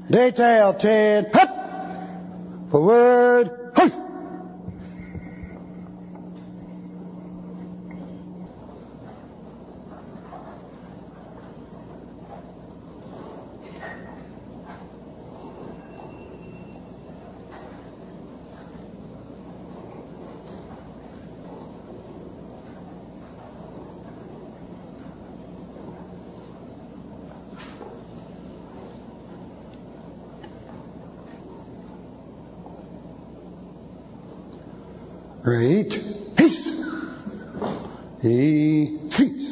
Detail 10. Hut! Forward. Hey! Great. Peace. Peace.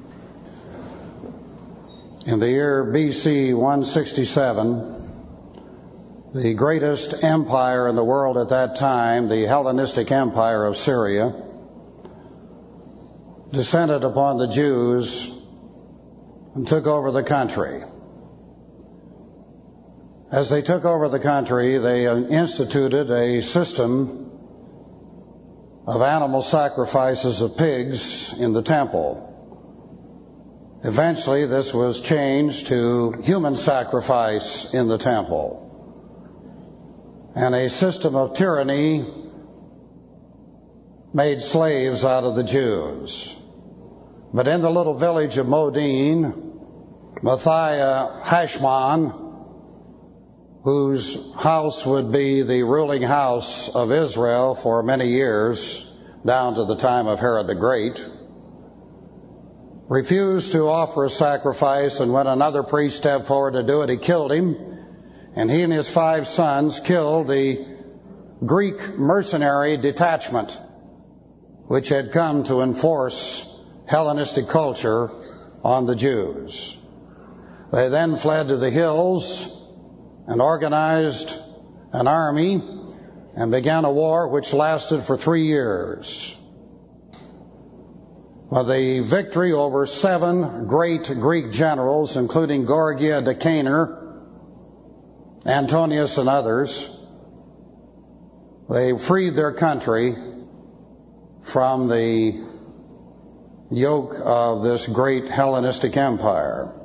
In the year BC 167, the greatest empire in the world at that time, the Hellenistic Empire of Syria, descended upon the Jews and took over the country. As they took over the country, they instituted a system of animal sacrifices of pigs in the temple. Eventually, this was changed to human sacrifice in the temple. And a system of tyranny made slaves out of the Jews. But in the little village of Modin, Matthias Hashman, whose house would be the ruling house of Israel for many years, down to the time of Herod the Great, refused to offer a sacrifice, and when another priest stepped forward to do it, he killed him, and he and his 5 sons killed the Greek mercenary detachment, which had come to enforce Hellenistic culture on the Jews. They then fled to the hills and organized an army and began a war which lasted for 3 years. With the victory over 7 great Greek generals, including Gorgia, Nicanor, Antonius, and others, they freed their country from the yoke of this great Hellenistic empire.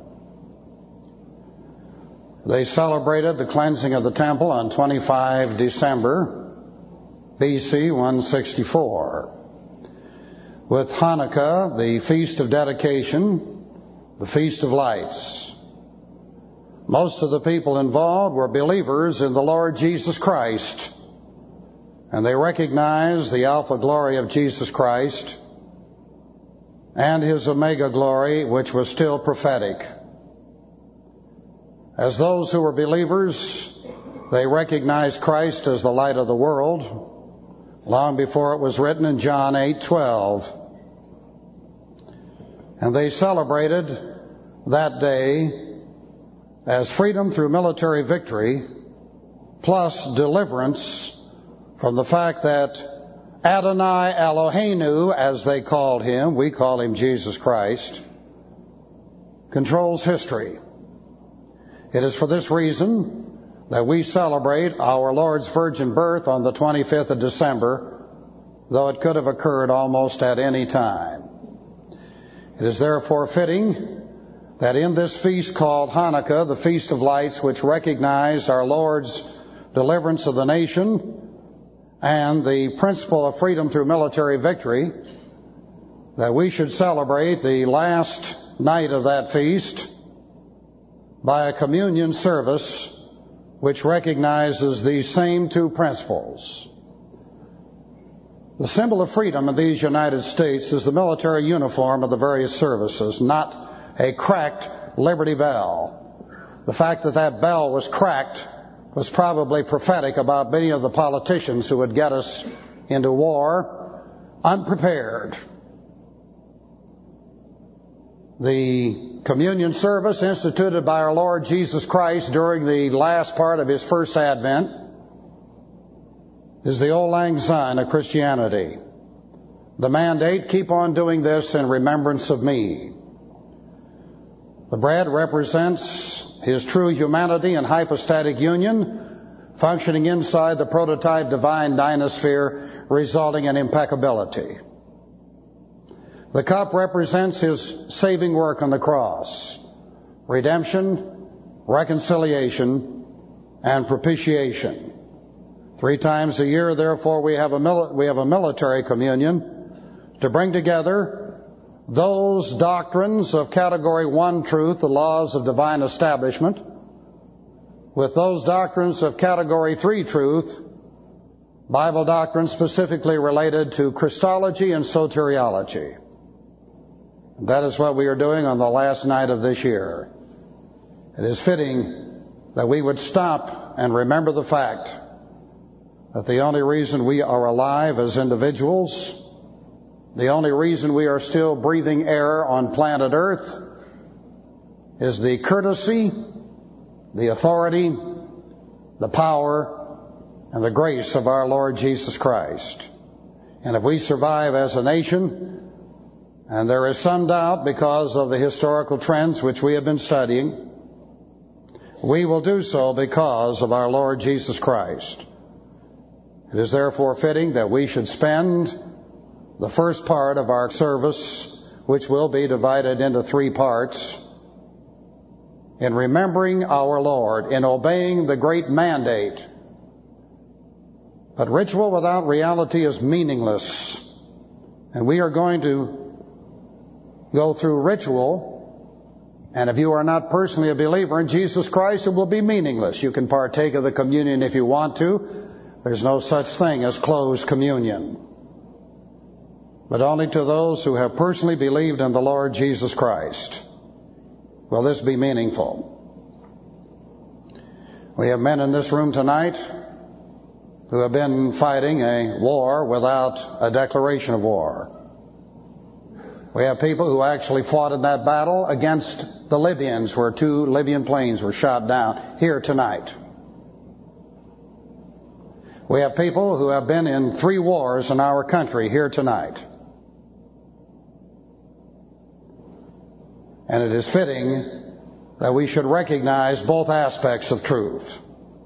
They celebrated the cleansing of the temple on 25 December, BC 164. With Hanukkah, the Feast of Dedication, the Feast of Lights. Most of the people involved were believers in the Lord Jesus Christ, and they recognized the Alpha glory of Jesus Christ and His Omega glory, which was still prophetic. As those who were believers, they recognized Christ as the light of the world, long before it was written in John 8:12. And they celebrated that day as freedom through military victory, plus deliverance from the fact that Adonai Eloheinu, as they called Him, we call Him Jesus Christ, controls history. It is for this reason that we celebrate our Lord's virgin birth on the 25th of December, though it could have occurred almost at any time. It is therefore fitting that in this feast called Hanukkah, the Feast of Lights, which recognized our Lord's deliverance of the nation and the principle of freedom through military victory, that we should celebrate the last night of that feast by a communion service which recognizes these same 2 principles. The symbol of freedom in these United States is the military uniform of the various services, not a cracked Liberty Bell. The fact that that bell was cracked was probably prophetic about many of the politicians who would get us into war unprepared. The communion service instituted by our Lord Jesus Christ during the last part of His first advent is the Auld Lang Syne of Christianity. The mandate, keep on doing this in remembrance of me. The bread represents His true humanity and hypostatic union, functioning inside the prototype divine dynasphere, resulting in impeccability. The cup represents His saving work on the cross, redemption, reconciliation, and propitiation. 3 times a year, therefore, we have a military communion to bring together those doctrines of Category 1 truth, the laws of divine establishment, with those doctrines of Category 3 truth, Bible doctrines specifically related to Christology and soteriology. That is what we are doing on the last night of this year. It is fitting that we would stop and remember the fact that the only reason we are alive as individuals, the only reason we are still breathing air on planet Earth, is the courtesy, the authority, the power, and the grace of our Lord Jesus Christ. And if we survive as a nation, and there is some doubt because of the historical trends which we have been studying, we will do so because of our Lord Jesus Christ. It is therefore fitting that we should spend the first part of our service, which will be divided into 3 parts, in remembering our Lord, in obeying the great mandate. But ritual without reality is meaningless. And we are going to go through ritual, and if you are not personally a believer in Jesus Christ, it will be meaningless. You can partake of the communion if you want to. There's no such thing as closed communion. But only to those who have personally believed in the Lord Jesus Christ will this be meaningful. We have men in this room tonight who have been fighting a war without a declaration of war. We have people who actually fought in that battle against the Libyans, where 2 Libyan planes were shot down, here tonight. We have people who have been in 3 wars in our country here tonight. And it is fitting that we should recognize both aspects of truth.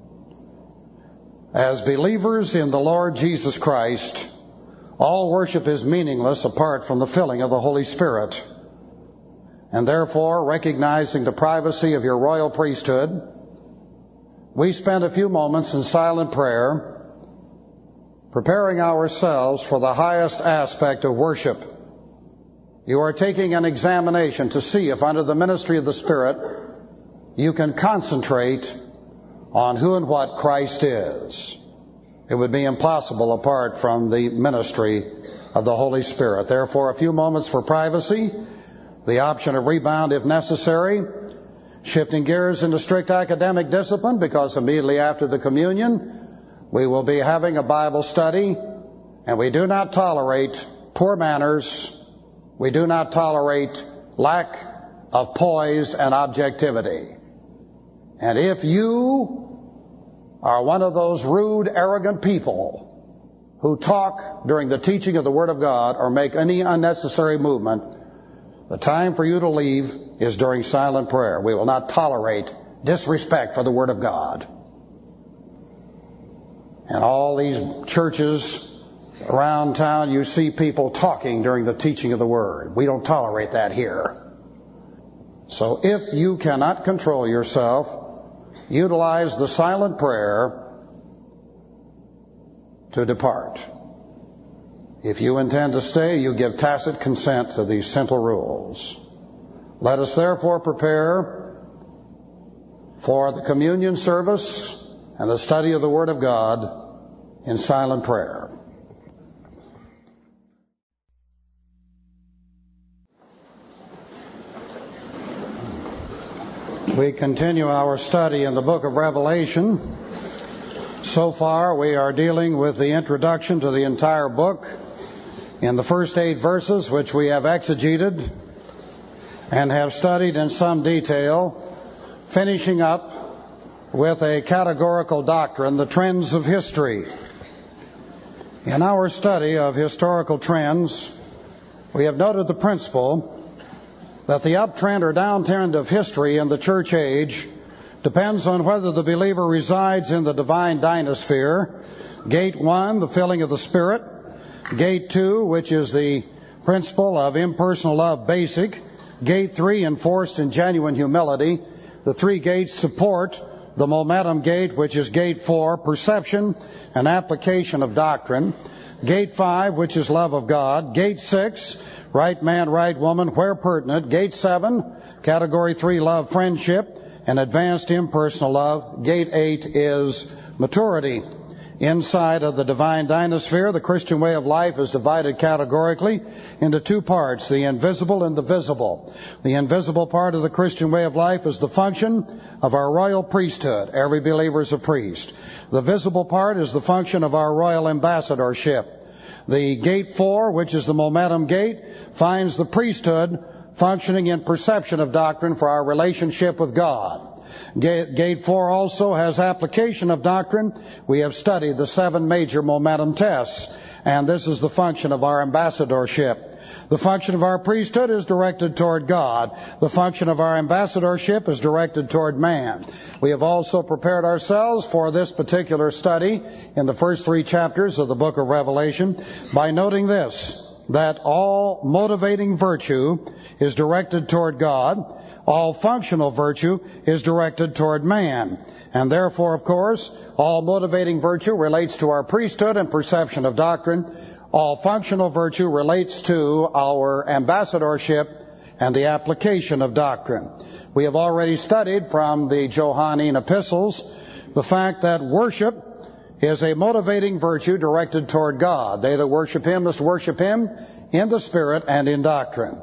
As believers in the Lord Jesus Christ, all worship is meaningless apart from the filling of the Holy Spirit. And therefore, recognizing the privacy of your royal priesthood, we spend a few moments in silent prayer, preparing ourselves for the highest aspect of worship. You are taking an examination to see if under the ministry of the Spirit you can concentrate on who and what Christ is. It would be impossible apart from the ministry of the Holy Spirit. Therefore, a few moments for privacy, the option of rebound if necessary, shifting gears into strict academic discipline, because immediately after the communion we will be having a Bible study, and we do not tolerate poor manners. We do not tolerate lack of poise and objectivity. And if you are one of those rude, arrogant people who talk during the teaching of the Word of God or make any unnecessary movement, the time for you to leave is during silent prayer. We will not tolerate disrespect for the Word of God. And all these churches around town, you see people talking during the teaching of the Word. We don't tolerate that here. So if you cannot control yourself, utilize the silent prayer to depart. If you intend to stay, you give tacit consent to these simple rules. Let us therefore prepare for the communion service and the study of the Word of God in silent prayer. We continue our study in the book of Revelation. So far, we are dealing with the introduction to the entire book in the first 8 verses, which we have exegeted and have studied in some detail, finishing up with a categorical doctrine, the trends of history. In our study of historical trends, we have noted the principle that the uptrend or downtrend of history in the church age depends on whether the believer resides in the divine dynasphere. Gate 1, the filling of the Spirit. Gate 2, which is the principle of impersonal love basic. Gate 3, enforced in genuine humility. The 3 gates support the momentum gate, which is gate 4, perception and application of doctrine. Gate 5, which is love of God. Gate 6, right man, right woman, where pertinent. Gate 7, category 3, love, friendship, and advanced impersonal love. Gate 8 is maturity. Inside of the divine dynasphere, the Christian way of life is divided categorically into two parts, the invisible and the visible. The invisible part of the Christian way of life is the function of our royal priesthood. Every believer is a priest. The visible part is the function of our royal ambassadorship. The gate 4, which is the momentum gate, finds the priesthood functioning in perception of doctrine for our relationship with God. Gate 4 also has application of doctrine. We have studied the 7 major momentum tests, and this is the function of our ambassadorship. The function of our priesthood is directed toward God. The function of our ambassadorship is directed toward man. We have also prepared ourselves for this particular study in the first 3 chapters of the book of Revelation by noting this, that all motivating virtue is directed toward God. All functional virtue is directed toward man. And therefore, of course, all motivating virtue relates to our priesthood and perception of doctrine. All functional virtue relates to our ambassadorship and the application of doctrine. We have already studied from the Johannine epistles the fact that worship is a motivating virtue directed toward God. They that worship Him must worship Him in the Spirit and in doctrine.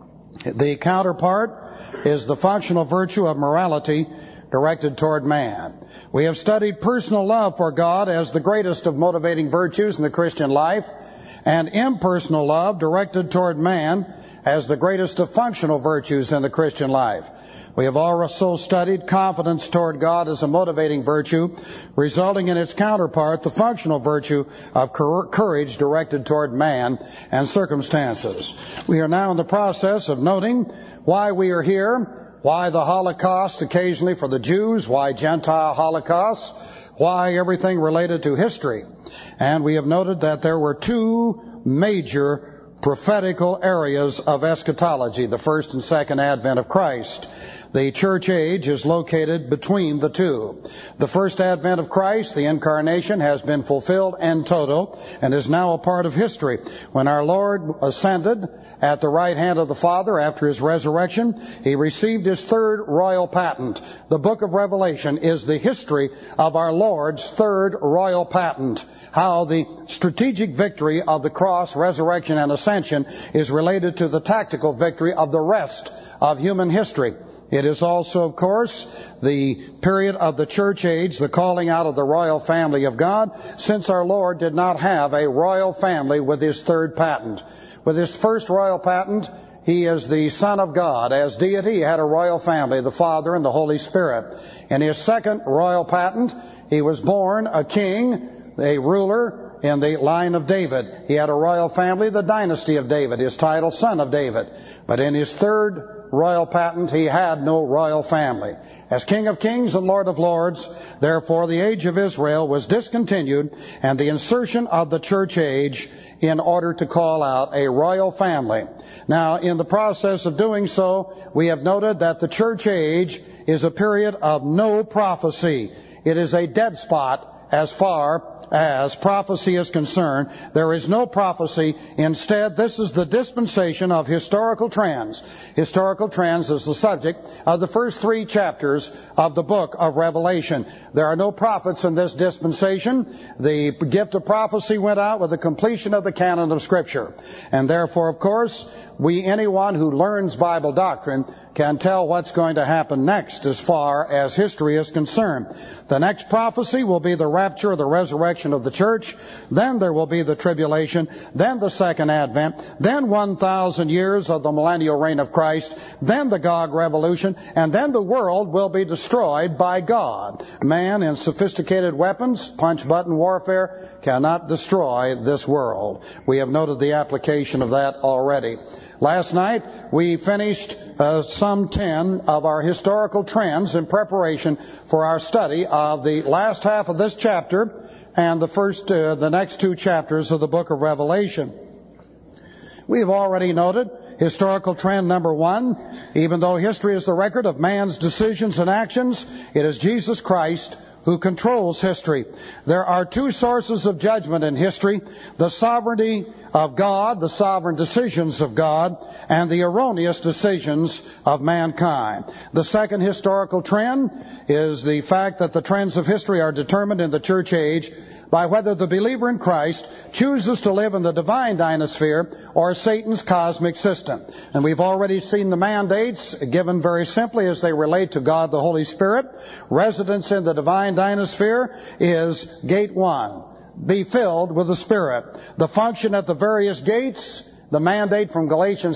The counterpart is the functional virtue of morality directed toward man. We have studied personal love for God as the greatest of motivating virtues in the Christian life, and impersonal love directed toward man as the greatest of functional virtues in the Christian life. We have also studied confidence toward God as a motivating virtue, resulting in its counterpart, the functional virtue of courage directed toward man and circumstances. We are now in the process of noting why we are here, why the Holocaust occasionally for the Jews, why Gentile Holocausts, why everything related to history. And we have noted that there were 2 major prophetical areas of eschatology, the first and second advent of Christ. The church age is located between the 2. The first advent of Christ, the incarnation, has been fulfilled in toto and is now a part of history. When our Lord ascended at the right hand of the Father after His resurrection, He received His 3rd royal patent. The book of Revelation is the history of our Lord's 3rd royal patent. How the strategic victory of the cross, resurrection, and ascension is related to the tactical victory of the rest of human history. It is also, of course, the period of the church age, the calling out of the royal family of God, since our Lord did not have a royal family with His 3rd patent. With His first royal patent, He is the Son of God. As deity, He had a royal family, the Father and the Holy Spirit. In His second royal patent, He was born a king, a ruler in the line of David. He had a royal family, the dynasty of David, His title, Son of David. But in His 3rd royal patent, He had no royal family. As King of Kings and Lord of Lords, therefore the age of Israel was discontinued and the insertion of the church age in order to call out a royal family. Now, in the process of doing so, we have noted that the church age is a period of no prophecy. It is a dead spot as far as prophecy is concerned. There is no prophecy. Instead, this is the dispensation of historical trends. Historical trends is the subject of the first 3 chapters of the book of Revelation. There are no prophets in this dispensation. The gift of prophecy went out with the completion of the canon of Scripture. And therefore, of course, anyone who learns Bible doctrine can tell what's going to happen next as far as history is concerned. The next prophecy will be the rapture or the resurrection of the church. Then there will be the tribulation. Then the second advent. Then 1,000 years of the millennial reign of Christ. Then the Gog revolution. And then the world will be destroyed by God. Man in sophisticated weapons, punch-button warfare, cannot destroy this world. We have noted the application of that already. Last night, we finished some 10 of our historical trends in preparation for our study of the last half of this chapter and the next 2 chapters of the book of Revelation. We have already noted historical trend number one, even though history is the record of man's decisions and actions, it is Jesus Christ who controls history. There are two sources of judgment in history: the sovereignty of God, the sovereign decisions of God, and the erroneous decisions of mankind. The second historical trend is the fact that the trends of history are determined in the church age by whether the believer in Christ chooses to live in the divine dynasphere or Satan's cosmic system. And we've already seen the mandates given very simply as they relate to God the Holy Spirit. Residence in the divine dynasphere is gate 1. Be filled with the Spirit. The function at the various gates, the mandate from Galatians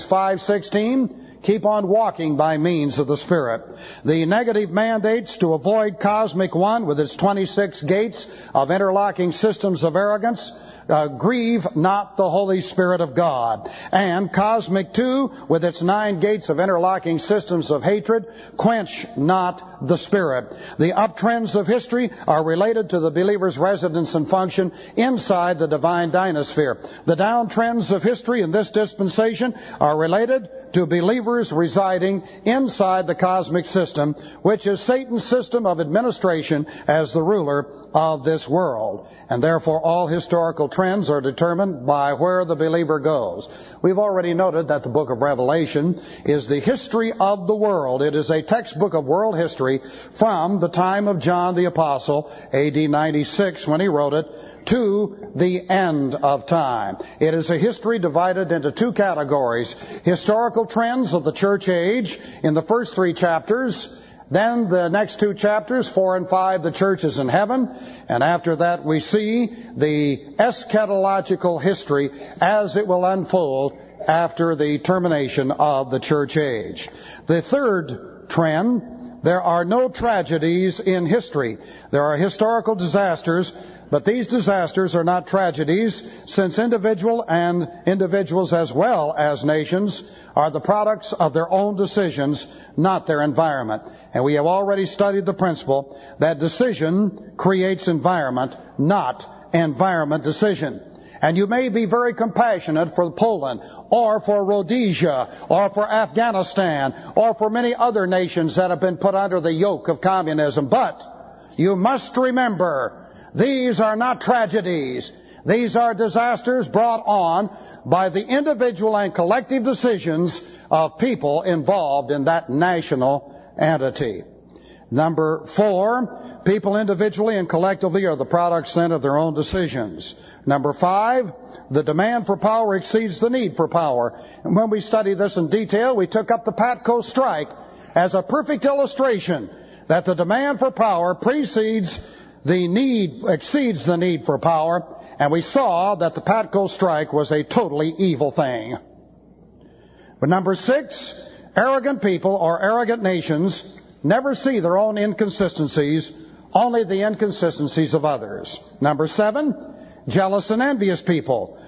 5:16, keep on walking by means of the Spirit. The negative mandates to avoid cosmic 1 with its 26 gates of interlocking systems of arrogance, grieve not the Holy Spirit of God. And cosmic 2 with its 9 gates of interlocking systems of hatred, quench not the Spirit. The uptrends of history are related to the believer's residence and function inside the divine dynasphere. The downtrends of history in this dispensation are related to believers residing inside the cosmic system, which is Satan's system of administration as the ruler of this world. And therefore all historical trends are determined by where the believer goes. We've already noted that the book of Revelation is the history of the world. It is a textbook of world history from the time of John the Apostle, A.D. 96, when he wrote it, to the end of time. It is a history divided into two categories: historical trends of the church age in the first 3 chapters, then the next 2 chapters, 4 and 5, the church is in heaven, and after that we see the eschatological history as it will unfold after the termination of the church age. The third trend: there are no tragedies in history. There are historical disasters, but these disasters are not tragedies, since individuals as well as nations are the products of their own decisions, not their environment. And we have already studied the principle that decision creates environment, not environment decision. And you may be very compassionate for Poland, or for Rhodesia, or for Afghanistan, or for many other nations that have been put under the yoke of communism. But you must remember, these are not tragedies. These are disasters brought on by the individual and collective decisions of people involved in that national entity. Number 4, people individually and collectively are the products then of their own decisions. Number 5, the demand for power exceeds the need for power. And when we studied this in detail, we took up the Patco strike as a perfect illustration that the demand for power exceeds the need for power, and we saw that the Patco strike was a totally evil thing. But number 6, arrogant people or arrogant nations never see their own inconsistencies, only the inconsistencies of others. Number 7, jealous and envious people,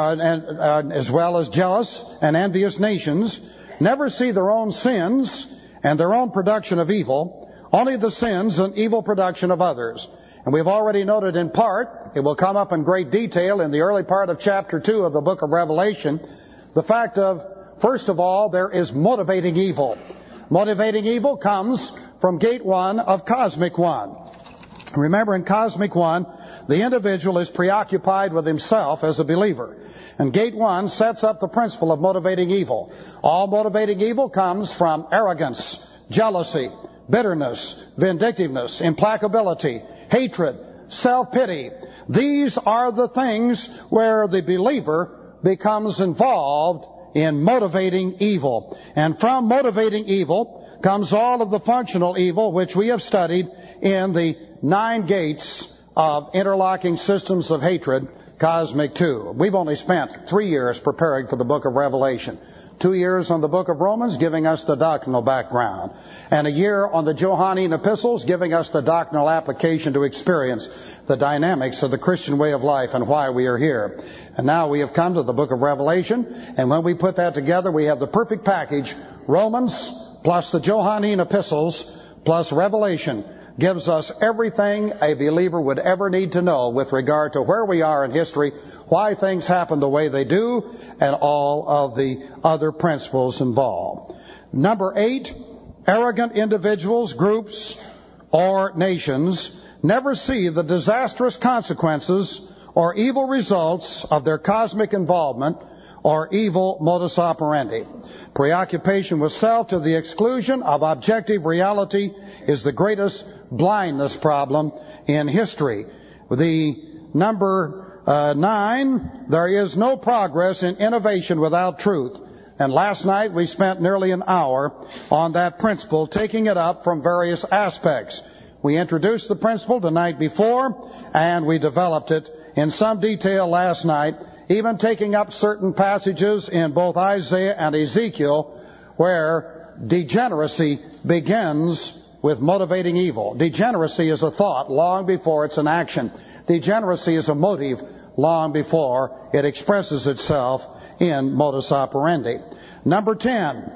as well as jealous and envious nations, never see their own sins and their own production of evil, only the sins and evil production of others. And we've already noted in part, it will come up in great detail in the early part of chapter 2 of the book of Revelation, the fact of, first of all, there is motivating evil. Motivating evil comes from gate 1 of cosmic 1. Remember, in cosmic 1, the individual is preoccupied with himself as a believer. And gate 1 sets up the principle of motivating evil. All motivating evil comes from arrogance, jealousy, bitterness, vindictiveness, implacability, hatred, self-pity. These are the things where the believer becomes involved in motivating evil. And from motivating evil comes all of the functional evil which we have studied in the 9 gates of interlocking systems of hatred, cosmic 2. We've only spent 3 years preparing for the book of Revelation. 2 years on the book of Romans, giving us the doctrinal background. And a year on the Johannine epistles, giving us the doctrinal application to experience the dynamics of the Christian way of life and why we are here. And now we have come to the book of Revelation, and when we put that together, we have the perfect package: Romans plus the Johannine epistles plus Revelation. gives us everything a believer would ever need to know with regard to where we are in history, why things happen the way they do, and all of the other principles involved. Number 8, arrogant individuals, groups, or nations never see the disastrous consequences or evil results of their cosmic involvement or evil modus operandi. Preoccupation with self to the exclusion of objective reality is the greatest blindness problem in history. The number 9, there is no progress in innovation without truth. And last night we spent nearly an hour on that principle, taking it up from various aspects. We introduced the principle the night before, and we developed it in some detail last night, even taking up certain passages in both Isaiah and Ezekiel where degeneracy begins with motivating evil. Degeneracy is a thought long before it's an action. Degeneracy is a motive long before it expresses itself in modus operandi. Number 10,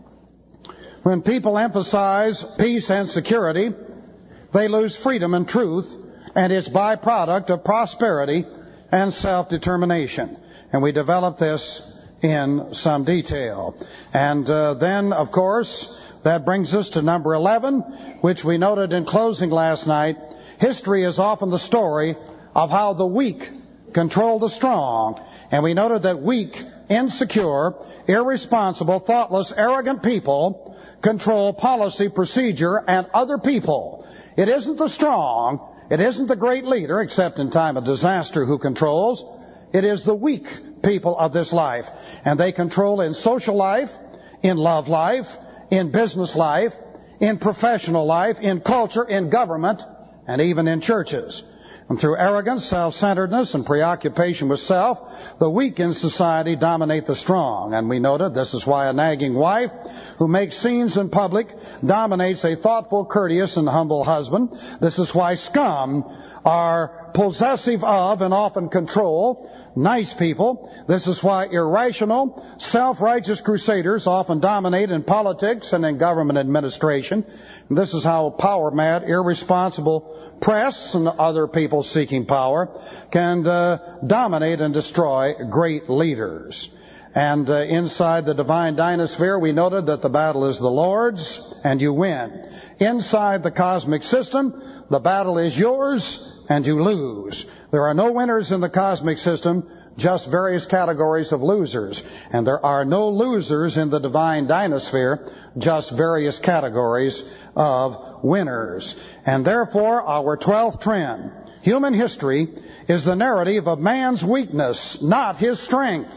when people emphasize peace and security, they lose freedom and truth, and its byproduct of prosperity and self-determination. And we develop this in some detail. And then, of course, that brings us to number 11, which we noted in closing last night. History is often the story of how the weak control the strong. And we noted that weak, insecure, irresponsible, thoughtless, arrogant people control policy, procedure, and other people. It isn't the strong, it isn't the great leader, except in time of disaster, who controls. It is the weak people of this life. And they control in social life, in love life, in business life, in professional life, in culture, in government, and even in churches. And through arrogance, self-centeredness, and preoccupation with self, the weak in society dominate the strong. And we noted this is why a nagging wife who makes scenes in public dominates a thoughtful, courteous, and humble husband. This is why scum are possessive of and often control nice people. This is why irrational, self-righteous crusaders often dominate in politics and in government administration. And this is how power-mad, irresponsible press and other people seeking power can dominate and destroy great leaders. And inside the divine dynasphere, we noted that the battle is the Lord's, and you win. Inside the cosmic system, the battle is yours, and you lose. There are no winners in the cosmic system, just various categories of losers. And there are no losers in the divine dynasphere, just various categories of winners. And therefore, our 12th trend, human history, is the narrative of man's weakness, not his strength.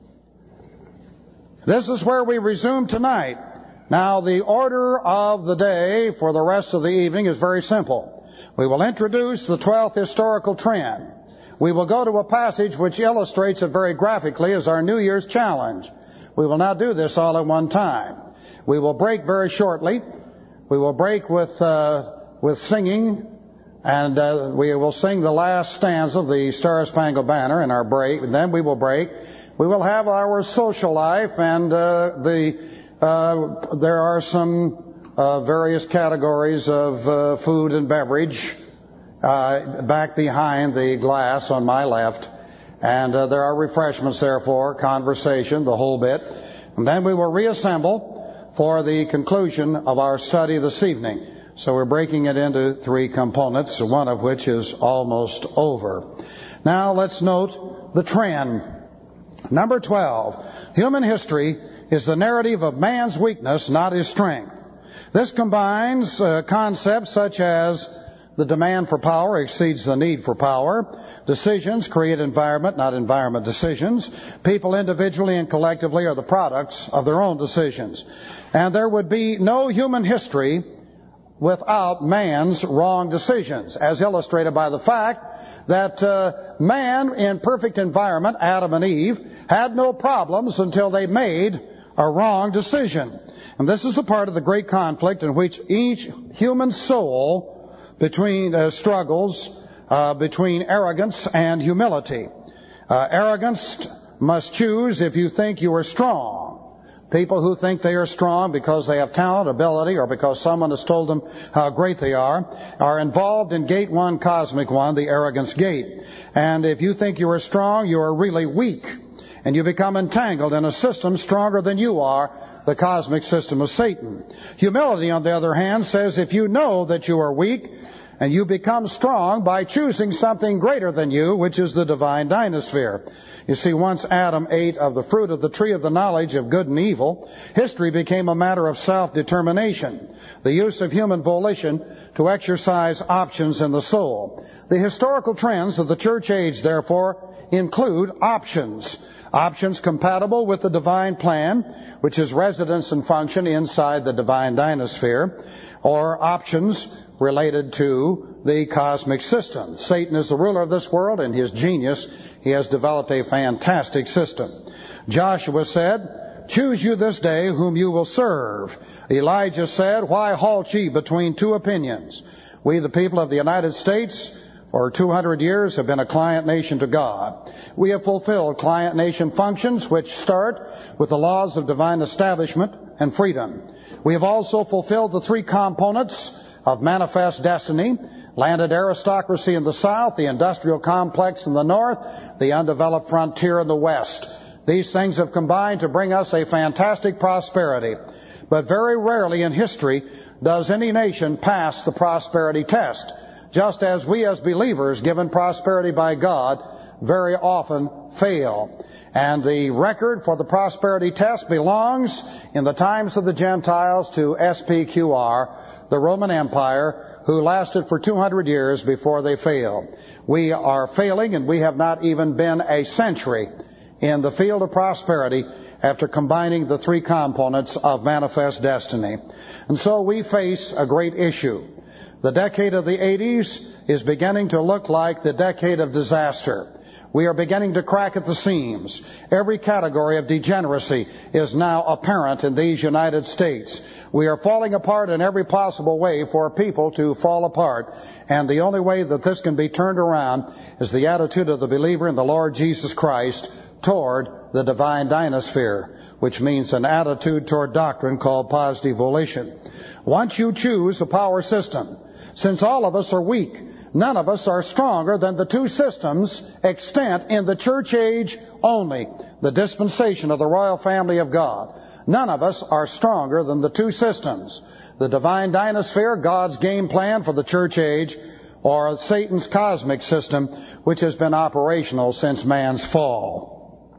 This is where we resume tonight. Now, the order of the day for the rest of the evening is very simple. We will introduce the 12th historical trend. We will go to a passage which illustrates it very graphically as our New Year's challenge. We will not do this all at one time. We will break very shortly. We will break with singing, and we will sing the last stanza of the Star-Spangled Banner in our break, and then we will break. We will have our social life, and there are some various categories of food and beverage back behind the glass on my left. And there are refreshments, therefore, conversation, the whole bit. And then we will reassemble for the conclusion of our study this evening. So we're breaking it into 3 components, one of which is almost over. Now let's note the trend. Number 12, human history is the narrative of man's weakness, not his strength. This combines concepts such as the demand for power exceeds the need for power. Decisions create environment, not environment decisions. People individually and collectively are the products of their own decisions. And there would be no human history without man's wrong decisions, as illustrated by the fact that man in perfect environment, Adam and Eve, had no problems until they made a wrong decision. And this is a part of the great conflict in which each human soul struggles between arrogance and humility. Arrogance must choose if you think you are strong. People who think they are strong because they have talent, ability, or because someone has told them how great they are involved in Gate 1, Cosmic 1, the arrogance gate. And if you think you are strong, you are really weak. And you become entangled in a system stronger than you are, the cosmic system of Satan. Humility, on the other hand, says if you know that you are weak, and you become strong by choosing something greater than you, which is the divine dynasphere. You see, once Adam ate of the fruit of the tree of the knowledge of good and evil, history became a matter of self-determination, the use of human volition to exercise options in the soul. The historical trends of the church age, therefore, include options. Options compatible with the divine plan, which is residence and function inside the divine dynasphere, or options related to the cosmic system. Satan is the ruler of this world. In his genius, he has developed a fantastic system. Joshua said, "Choose you this day whom you will serve." Elijah said, "Why halt ye between two opinions?" We, the people of the United States, for 200 years have been a client nation to God. We have fulfilled client nation functions which start with the laws of divine establishment and freedom. We have also fulfilled the three components of manifest destiny: landed aristocracy in the south, the industrial complex in the north, the undeveloped frontier in the west. These things have combined to bring us a fantastic prosperity. But very rarely in history does any nation pass the prosperity test, just as we as believers, given prosperity by God, very often fail. And the record for the prosperity test belongs in the times of the Gentiles to SPQR, the Roman Empire, who lasted for 200 years before they failed. We are failing, and we have not even been a century in the field of prosperity after combining the three components of manifest destiny. And so we face a great issue. The decade of the 80s is beginning to look like the decade of disaster. We are beginning to crack at the seams. Every category of degeneracy is now apparent in these United States. We are falling apart in every possible way for people to fall apart. And the only way that this can be turned around is the attitude of the believer in the Lord Jesus Christ toward the divine dynasphere, which means an attitude toward doctrine called positive volition. Once you choose a power system, since all of us are weak, none of us are stronger than the two systems extant in the church age only, the dispensation of the royal family of God. None of us are stronger than the two systems, the divine dynasphere, God's game plan for the church age, or Satan's cosmic system, which has been operational since man's fall.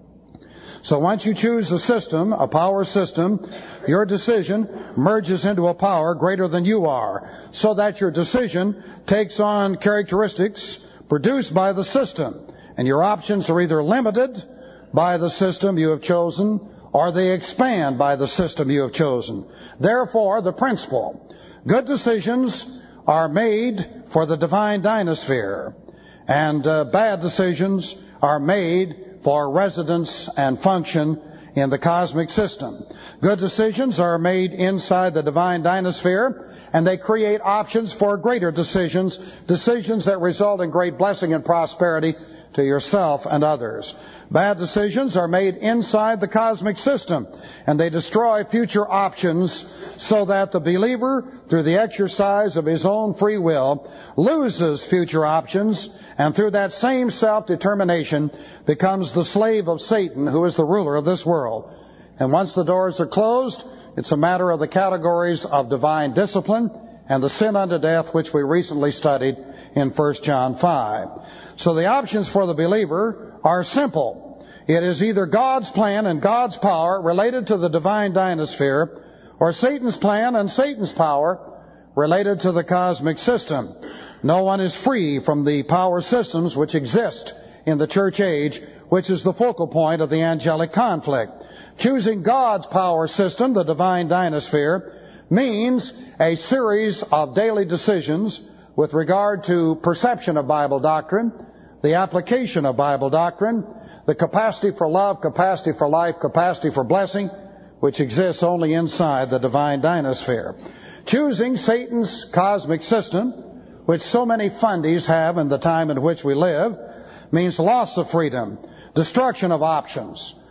So once you choose a system, a power system, your decision merges into a power greater than you are, so that your decision takes on characteristics produced by the system. And your options are either limited by the system you have chosen, or they expand by the system you have chosen. Therefore, the principle: good decisions are made for the divine dynasphere, and bad decisions are made for residence and function in the cosmic system. Good decisions are made inside the divine dynasphere, and they create options for greater decisions, decisions that result in great blessing and prosperity to yourself and others. Bad decisions are made inside the cosmic system, and they destroy future options, so that the believer, through the exercise of his own free will, loses future options, and through that same self-determination becomes the slave of Satan, who is the ruler of this world. And once the doors are closed, it's a matter of the categories of divine discipline and the sin unto death, which we recently studied in 1 John 5. So the options for the believer are simple. It is either God's plan and God's power related to the divine dynasphere, or Satan's plan and Satan's power related to the cosmic system. No one is free from the power systems which exist in the church age, which is the focal point of the angelic conflict. Choosing God's power system, the divine dynasphere, means a series of daily decisions with regard to perception of Bible doctrine, the application of Bible doctrine, the capacity for love, capacity for life, capacity for blessing, which exists only inside the divine dynasphere. Choosing Satan's cosmic system, which so many fundies have in the time in which we live, means loss of freedom, destruction of options,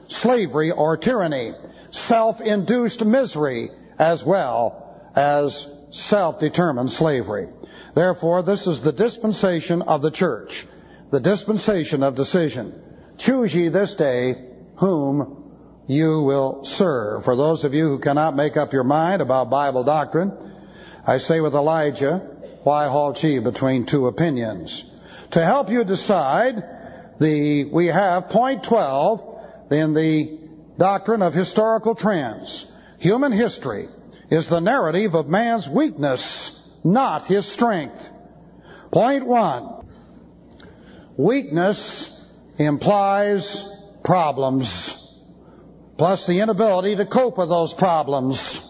slavery or tyranny, self-induced misery, as well as self-determined slavery. Therefore, this is the dispensation of the church, the dispensation of decision. Choose ye this day whom you will serve. For those of you who cannot make up your mind about Bible doctrine, I say with Elijah, why halt ye between two opinions? To help you decide, we have point 12 in the doctrine of historical trends. Human history is the narrative of man's weakness, not his strength. Point 1. Weakness implies problems, plus the inability to cope with those problems.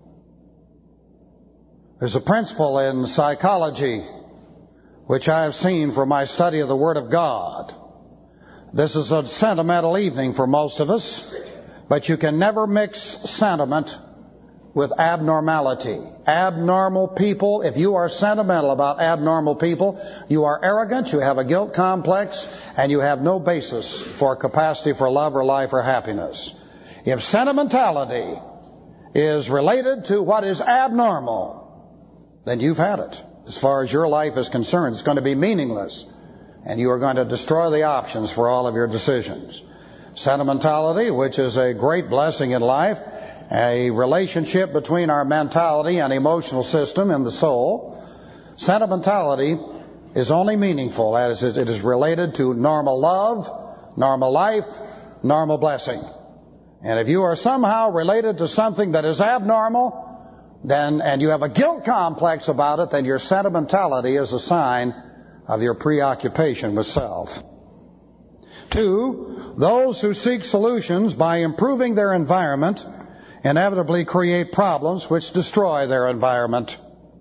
There's a principle in psychology which I have seen from my study of the Word of God. This is a sentimental evening for most of us, but you can never mix sentiment with abnormality. Abnormal people, if you are sentimental about abnormal people, you are arrogant, you have a guilt complex, and you have no basis for capacity for love or life or happiness. If sentimentality is related to what is abnormal, then you've had it. As far as your life is concerned, it's going to be meaningless, and you are going to destroy the options for all of your decisions. Sentimentality, which is a great blessing in life, a relationship between our mentality and emotional system in the soul. Sentimentality is only meaningful as it is related to normal love, normal life, normal blessing. And if you are somehow related to something that is abnormal, and you have a guilt complex about it, then your sentimentality is a sign of your preoccupation with self. 2, those who seek solutions by improving their environment inevitably create problems which destroy their environment.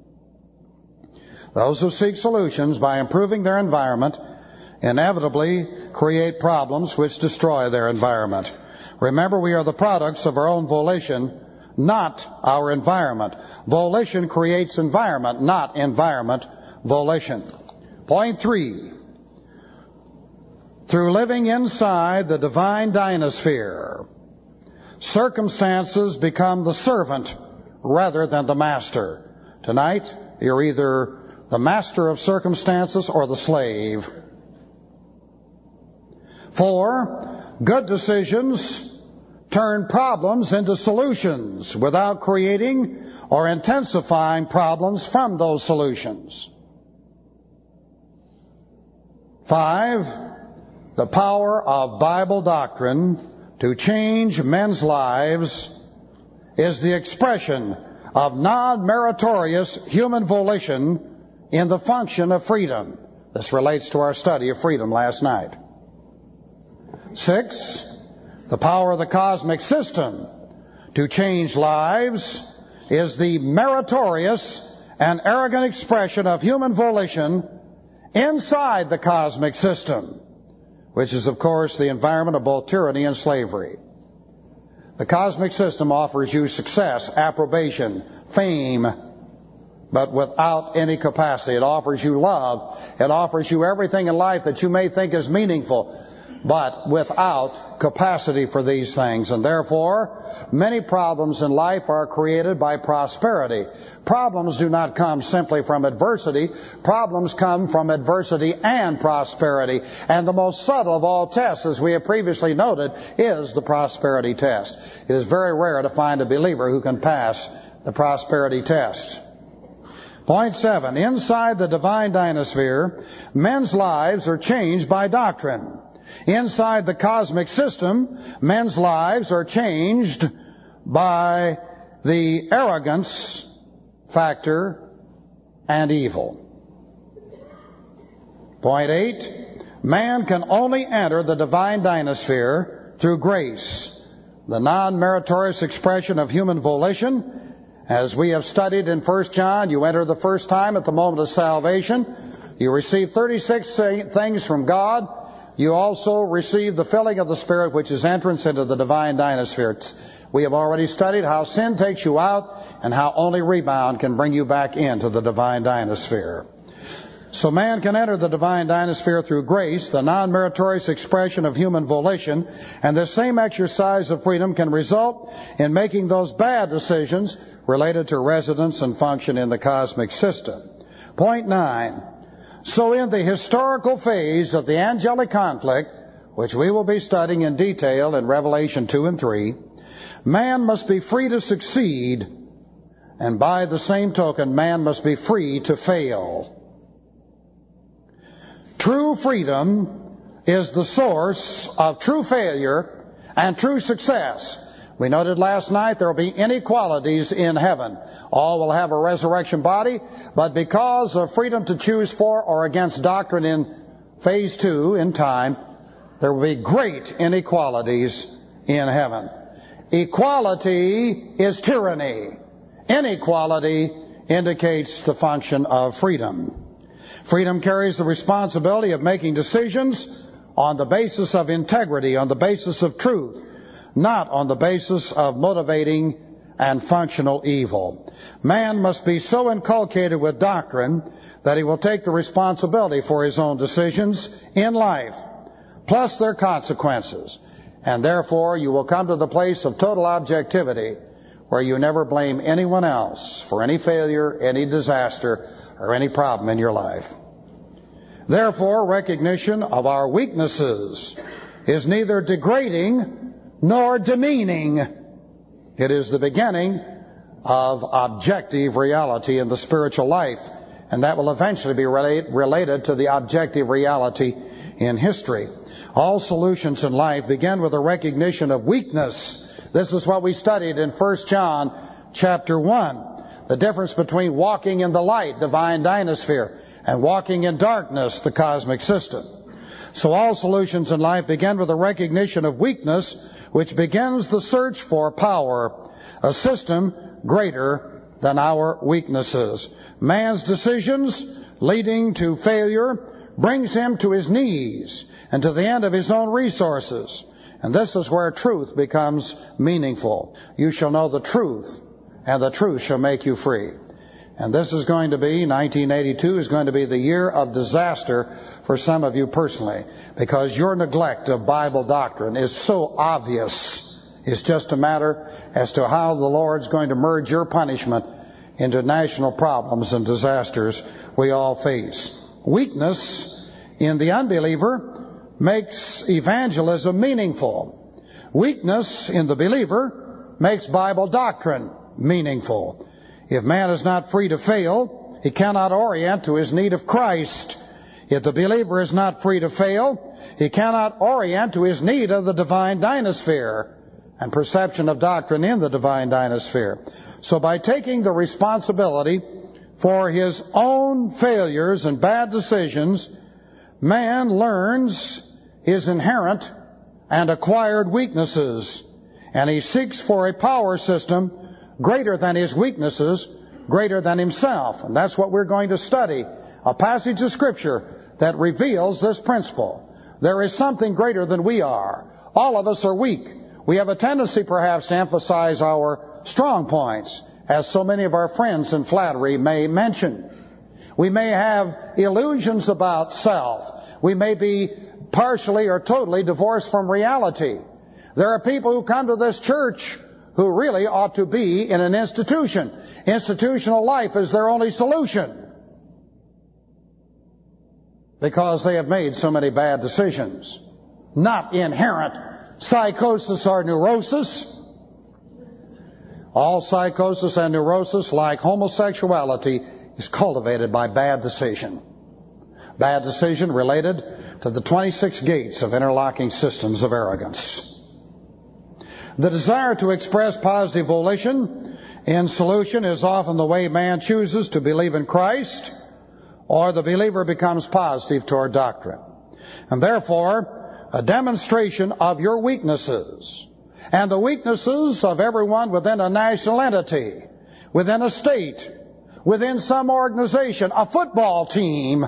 Those who seek solutions by improving their environment inevitably create problems which destroy their environment. Remember, we are the products of our own volition, not our environment. Volition creates environment, not environment volition. Point 3. Through living inside the divine dynasphere, circumstances become the servant rather than the master. Tonight, you're either the master of circumstances or the slave. 4, good decisions turn problems into solutions without creating or intensifying problems from those solutions. 5, the power of Bible doctrine to change men's lives is the expression of non-meritorious human volition in the function of freedom. This relates to our study of freedom last night. 6, the power of the cosmic system to change lives is the meritorious and arrogant expression of human volition inside the cosmic system, which is, of course, the environment of both tyranny and slavery. The cosmic system offers you success, approbation, fame, but without any capacity. It offers you love. It offers you everything in life that you may think is meaningful, but without capacity for these things. And therefore, many problems in life are created by prosperity. Problems do not come simply from adversity. Problems come from adversity and prosperity. And the most subtle of all tests, as we have previously noted, is the prosperity test. It is very rare to find a believer who can pass the prosperity test. Point 7, inside the divine dynasphere, men's lives are changed by doctrine. Inside the cosmic system, men's lives are changed by the arrogance factor and evil. Point 8, man can only enter the divine dynasphere through grace, the non-meritorious expression of human volition. As we have studied in 1 John, you enter the first time at the moment of salvation. You receive 36 things from God. You also receive the filling of the Spirit, which is entrance into the divine dynasphere. We have already studied how sin takes you out and how only rebound can bring you back into the divine dynasphere. So man can enter the divine dynasphere through grace, the non-meritorious expression of human volition, and this same exercise of freedom can result in making those bad decisions related to residence and function in the cosmic system. Point 9. So in the historical phase of the angelic conflict, which we will be studying in detail in Revelation 2 and 3, man must be free to succeed, and by the same token, man must be free to fail. True freedom is the source of true failure and true success. We noted last night there will be inequalities in heaven. All will have a resurrection body, but because of freedom to choose for or against doctrine in phase 2 in time, there will be great inequalities in heaven. Equality is tyranny. Inequality indicates the function of freedom. Freedom carries the responsibility of making decisions on the basis of integrity, on the basis of truth, not on the basis of motivating and functional evil. Man must be so inculcated with doctrine that he will take the responsibility for his own decisions in life, plus their consequences. And therefore, you will come to the place of total objectivity, where you never blame anyone else for any failure, any disaster, or any problem in your life. Therefore, recognition of our weaknesses is neither degrading nor demeaning. It is the beginning of objective reality in the spiritual life, and that will eventually be related to the objective reality in history. All solutions in life begin with a recognition of weakness. This is what we studied in 1 John chapter 1. The difference between walking in the light, divine dynasphere, and walking in darkness, the cosmic system. So all solutions in life begin with a recognition of weakness, which begins the search for power, a system greater than our weaknesses. Man's decisions leading to failure brings him to his knees and to the end of his own resources. And this is where truth becomes meaningful. You shall know the truth, and the truth shall make you free. And this is going to be, 1982 is going to be the year of disaster for some of you personally, because your neglect of Bible doctrine is so obvious. It's just a matter as to how the Lord's going to merge your punishment into national problems and disasters we all face. Weakness in the unbeliever makes evangelism meaningful. Weakness in the believer makes Bible doctrine meaningful. If man is not free to fail, he cannot orient to his need of Christ. If the believer is not free to fail, he cannot orient to his need of the divine dynasphere and perception of doctrine in the divine dynasphere. So by taking the responsibility for his own failures and bad decisions, man learns his inherent and acquired weaknesses, and he seeks for a power system greater than his weaknesses, greater than himself. And that's what we're going to study, a passage of Scripture that reveals this principle. There is something greater than we are. All of us are weak. We have a tendency perhaps to emphasize our strong points, as so many of our friends in flattery may mention. We may have illusions about self. We may be partially or totally divorced from reality. There are people who come to this church who really ought to be in an institution. Institutional life is their only solution, because they have made so many bad decisions. Not inherent psychosis or neurosis. All psychosis and neurosis, like homosexuality, is cultivated by bad decision. Bad decision related to the 26 gates of interlocking systems of arrogance. The desire to express positive volition in solution is often the way man chooses to believe in Christ, or the believer becomes positive toward doctrine. And therefore, a demonstration of your weaknesses and the weaknesses of everyone within a national entity, within a state, within some organization, a football team,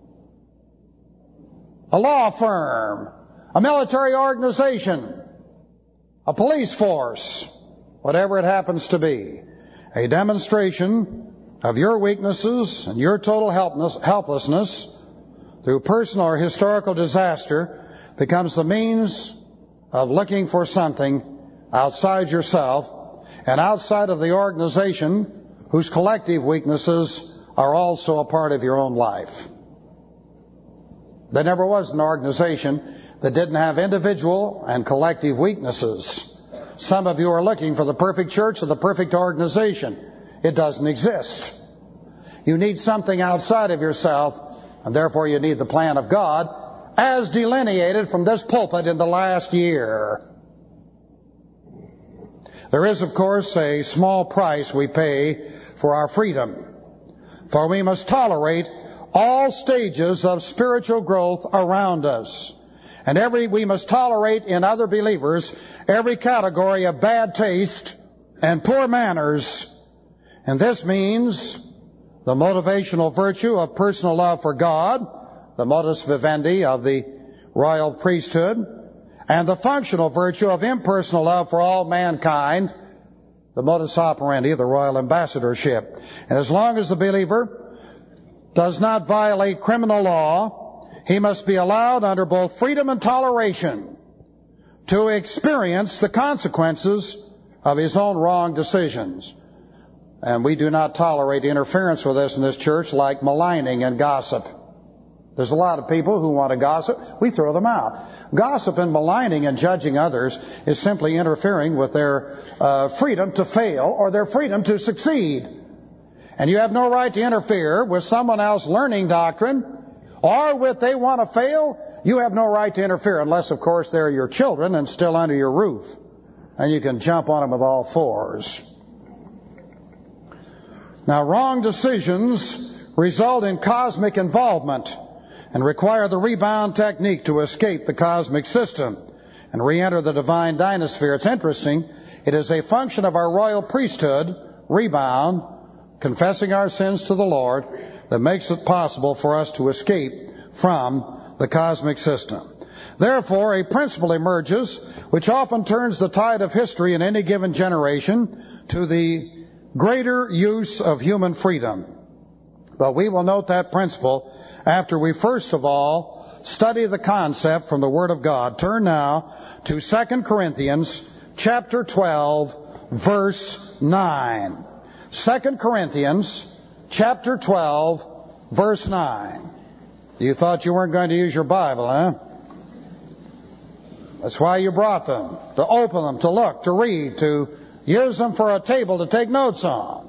a law firm, a military organization, a police force, whatever it happens to be. A demonstration of your weaknesses and your total helplessness through personal or historical disaster becomes the means of looking for something outside yourself and outside of the organization whose collective weaknesses are also a part of your own life. There never was an organization that didn't have individual and collective weaknesses. Some of you are looking for the perfect church or the perfect organization. It doesn't exist. You need something outside of yourself, and therefore you need the plan of God as delineated from this pulpit in the last year. There is, of course, a small price we pay for our freedom, for we must tolerate all stages of spiritual growth around us. And we must tolerate in other believers every category of bad taste and poor manners. And this means the motivational virtue of personal love for God, the modus vivendi of the royal priesthood, and the functional virtue of impersonal love for all mankind, the modus operandi of the royal ambassadorship. And as long as the believer does not violate criminal law, he must be allowed under both freedom and toleration to experience the consequences of his own wrong decisions. And we do not tolerate interference with us in this church like maligning and gossip. There's a lot of people who want to gossip. We throw them out. Gossip and maligning and judging others is simply interfering with their freedom to fail or their freedom to succeed. And you have no right to interfere with someone else learning doctrine, or with they want to fail. You have no right to interfere unless, of course, they're your children and still under your roof. And you can jump on them with all fours. Now, wrong decisions result in cosmic involvement and require the rebound technique to escape the cosmic system and re-enter the divine dynasphere. It's interesting. It is a function of our royal priesthood, rebound, confessing our sins to the Lord, that makes it possible for us to escape from the cosmic system. Therefore, a principle emerges which often turns the tide of history in any given generation to the greater use of human freedom. But we will note that principle after we first of all study the concept from the Word of God. Turn now to 2 Corinthians chapter 12, verse 9. 2 Corinthians chapter 12, verse 9. You thought you weren't going to use your Bible, huh? That's why you brought them, to open them, to look, to read, to use them for a table to take notes on.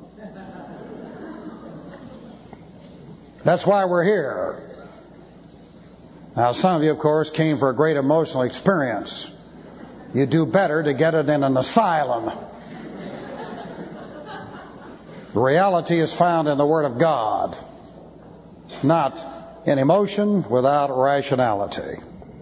That's why we're here. Now, some of you, of course, came for a great emotional experience. You do better to get it in an asylum. The reality is found in the Word of God, not in emotion without rationality.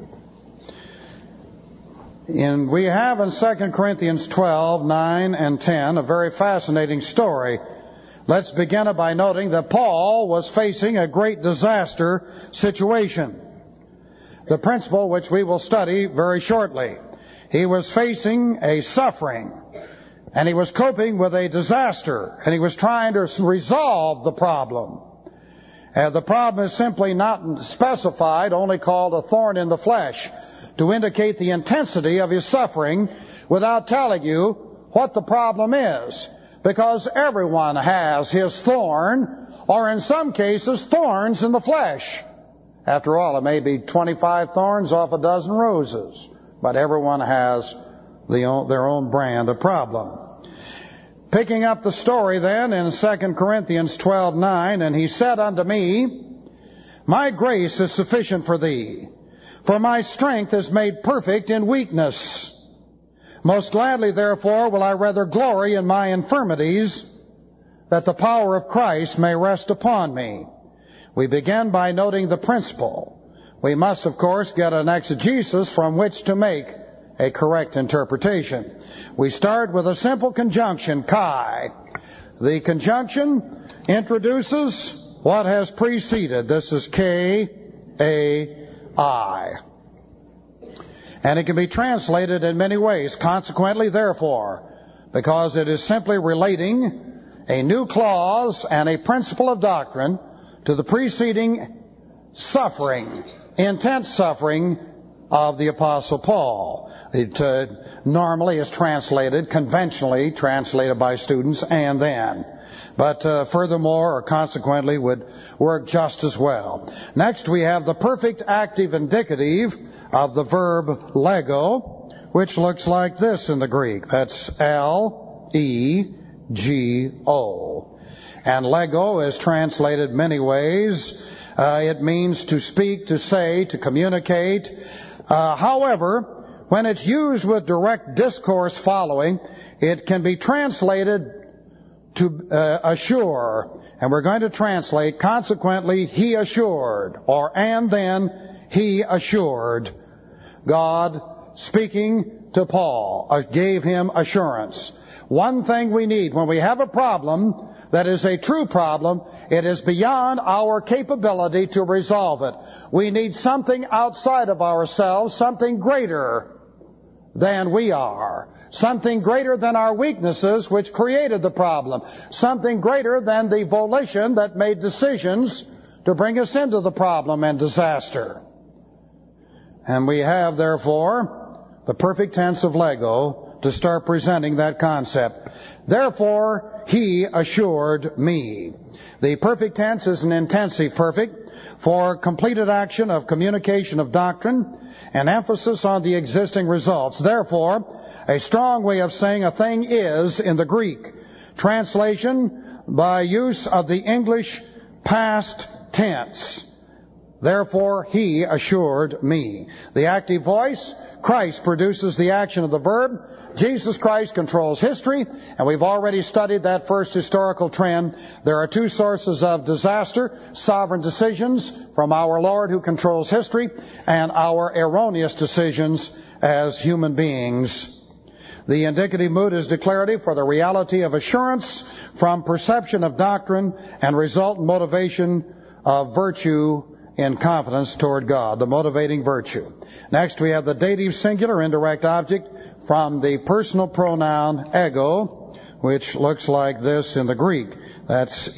We have in 2 Corinthians 12, 9, and 10 a very fascinating story. Let's begin it by noting that Paul was facing a great disaster situation. The principle which we will study very shortly. He was facing a suffering, and he was coping with a disaster, and he was trying to resolve the problem. The problem is simply not specified, only called a thorn in the flesh, to indicate the intensity of his suffering without telling you what the problem is. Because everyone has his thorn, or in some cases, thorns in the flesh. After all, it may be 25 thorns off a dozen roses, but everyone has their own brand of problem. Picking up the story then in 2 Corinthians 12:9, and he said unto me, My grace is sufficient for thee, for my strength is made perfect in weakness. Most gladly, therefore, will I rather glory in my infirmities, that the power of Christ may rest upon me. We begin by noting the principle. We must, of course, get an exegesis from which to make a correct interpretation. We start with a simple conjunction, kai. The conjunction introduces what has preceded. This is K-A-I. And it can be translated in many ways. Consequently, therefore, because it is simply relating a new clause and a principle of doctrine to the preceding suffering, intense suffering of the Apostle Paul. It normally is translated, conventionally translated by students, and then. But furthermore, or consequently, would work just as well. Next, we have the perfect active indicative of the verb lego, which looks like this in the Greek. That's L-E-G-O. And lego is translated many ways. It means to speak, to say, to communicate. However, when it's used with direct discourse following, it can be translated to assure. And we're going to translate, consequently, he assured, or and then he assured. God, speaking to Paul, gave him assurance. One thing we need when we have a problem that is a true problem, it is beyond our capability to resolve it. We need something outside of ourselves, something greater than we are, something greater than our weaknesses which created the problem, something greater than the volition that made decisions to bring us into the problem and disaster. And we have, therefore, the perfect tense of lego to start presenting that concept. Therefore, he assured me. The perfect tense is an intensive perfect for completed action of communication of doctrine and emphasis on the existing results. Therefore, a strong way of saying a thing is in the Greek. Translation by use of the English past tense. Therefore, he assured me. The active voice, Christ produces the action of the verb. Jesus Christ controls history, and we've already studied that first historical trend. There are two sources of disaster: sovereign decisions from our Lord who controls history, and our erroneous decisions as human beings. The indicative mood is declarative for the reality of assurance from perception of doctrine and resultant motivation of virtue in confidence toward God, the motivating virtue. Next, we have the dative singular indirect object from the personal pronoun ego, which looks like this in the Greek. That's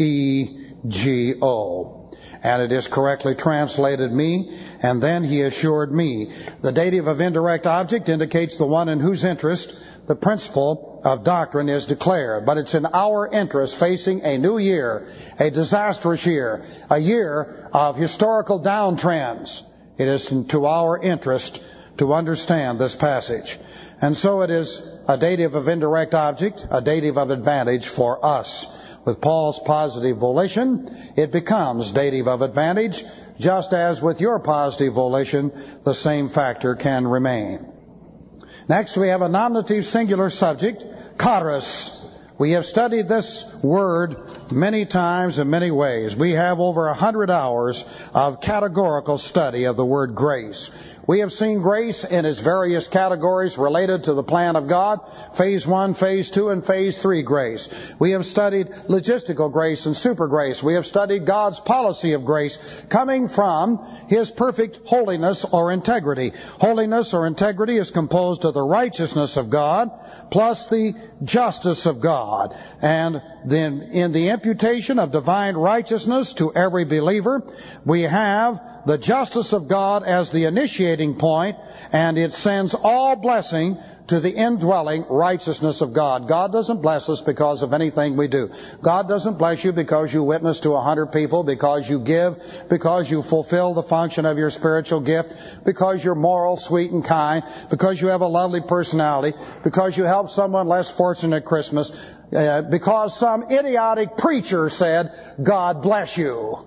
E-G-O. And it is correctly translated me, and then he assured me. The dative of indirect object indicates the one in whose interest the principle of doctrine is declared. But it's in our interest, facing a new year, a disastrous year, a year of historical downtrends. It is to our interest to understand this passage. And so it is a dative of indirect object, a dative of advantage for us. With Paul's positive volition, it becomes dative of advantage, just as with your positive volition, the same factor can remain. Next, we have a nominative singular subject, charis. We have studied this word many times in many ways. We have over 100 hours of categorical study of the word grace. We have seen grace in its various categories related to the plan of God, phase 1, phase 2, and phase 3 grace. We have studied logistical grace and super grace. We have studied God's policy of grace coming from His perfect holiness or integrity. Holiness or integrity is composed of the righteousness of God plus the justice of God. And then in the imputation of divine righteousness to every believer, we have the justice of God as the initiating point, and it sends all blessing to the indwelling righteousness of God. God doesn't bless us because of anything we do. God doesn't bless you because you witness to 100 people, because you give, because you fulfill the function of your spiritual gift, because you're moral, sweet, and kind, because you have a lovely personality, because you help someone less fortunate at Christmas, because some idiotic preacher said, God bless you.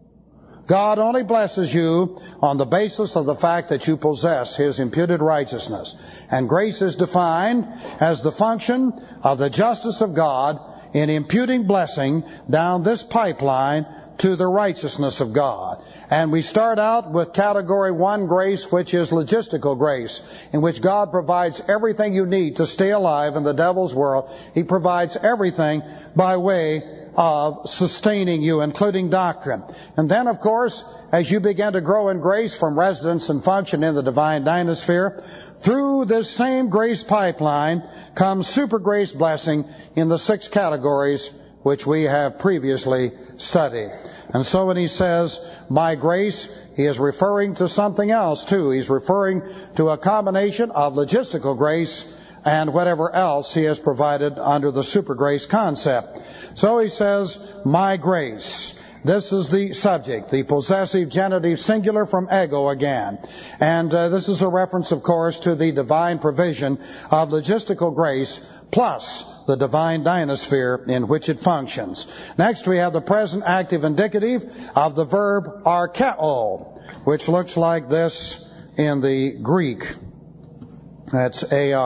God only blesses you on the basis of the fact that you possess His imputed righteousness. And grace is defined as the function of the justice of God in imputing blessing down this pipeline to the righteousness of God. And we start out with category 1 grace, which is logistical grace, in which God provides everything you need to stay alive in the devil's world. He provides everything by way of sustaining you, including doctrine. And then, of course, as you begin to grow in grace from residence and function in the divine dynasphere, through this same grace pipeline comes super grace blessing in the 6 categories which we have previously studied. And so when he says, my grace, he is referring to something else too. He's referring to a combination of logistical grace and whatever else he has provided under the super grace concept. So he says, my grace. This is the subject, the possessive genitive singular from ego again. And this is a reference, of course, to the divine provision of logistical grace plus the divine dynasphere in which it functions. Next, we have the present active indicative of the verb archeo, which looks like this in the Greek. That's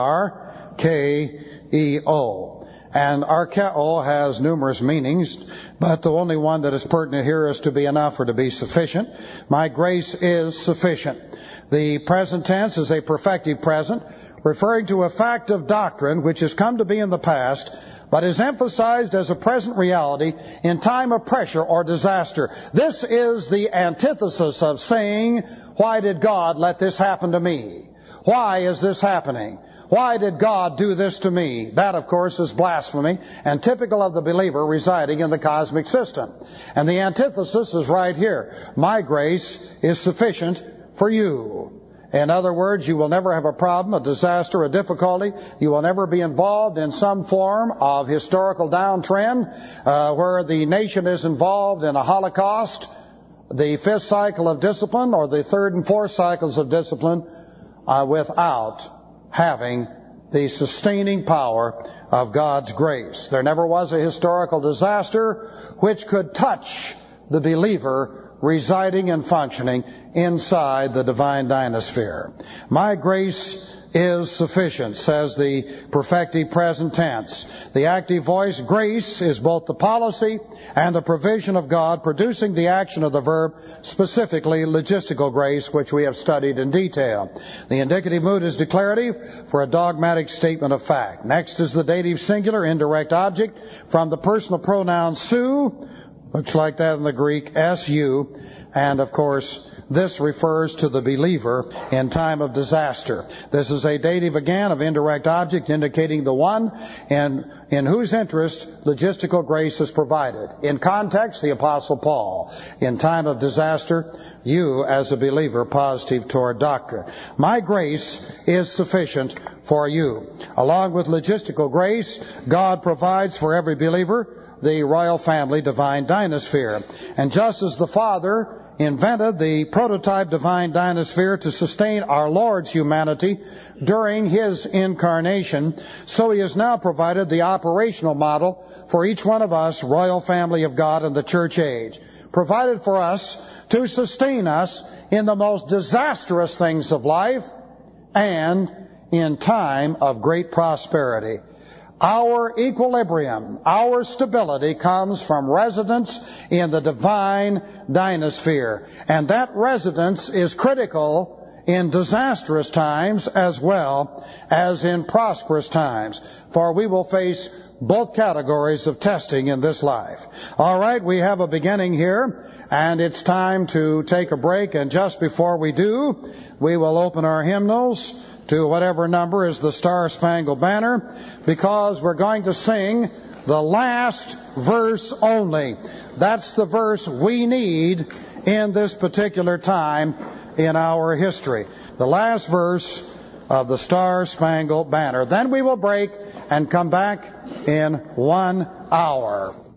A-R-K-E-O. And archeo has numerous meanings, but the only one that is pertinent here is to be enough or to be sufficient. My grace is sufficient. The present tense is a perfective present, referring to a fact of doctrine which has come to be in the past, but is emphasized as a present reality in time of pressure or disaster. This is the antithesis of saying, why did God let this happen to me? Why is this happening? Why did God do this to me? That, of course, is blasphemy and typical of the believer residing in the cosmic system. And the antithesis is right here. My grace is sufficient for you. In other words, you will never have a problem, a disaster, a difficulty. You will never be involved in some form of historical downtrend where the nation is involved in a Holocaust, the fifth cycle of discipline, or the third and fourth cycles of discipline without having the sustaining power of God's grace. There never was a historical disaster which could touch the believer residing and functioning inside the divine dynasphere. My grace is sufficient, says the perfective present tense. The active voice, grace, is both the policy and the provision of God, producing the action of the verb, specifically logistical grace, which we have studied in detail. The indicative mood is declarative for a dogmatic statement of fact. Next is the dative singular indirect object from the personal pronoun su, looks like that in the Greek, su, and of course, this refers to the believer in time of disaster. This is a dative again of indirect object indicating the one in whose interest logistical grace is provided. In context, the Apostle Paul. In time of disaster, you as a believer positive toward doctrine. My grace is sufficient for you. Along with logistical grace, God provides for every believer the royal family divine dynasphere. And just as the Father invented the prototype divine dynasphere to sustain our Lord's humanity during His incarnation, so He has now provided the operational model for each one of us, royal family of God in the church age, provided for us to sustain us in the most disastrous things of life and in time of great prosperity. Our equilibrium, our stability comes from residence in the divine dynasphere. And that residence is critical in disastrous times as well as in prosperous times. For we will face both categories of testing in this life. All right, we have a beginning here, and it's time to take a break. And just before we do, we will open our hymnals to whatever number is the Star-Spangled Banner, because we're going to sing the last verse only. That's the verse we need in this particular time in our history. The last verse of the Star-Spangled Banner. Then we will break and come back in 1 hour.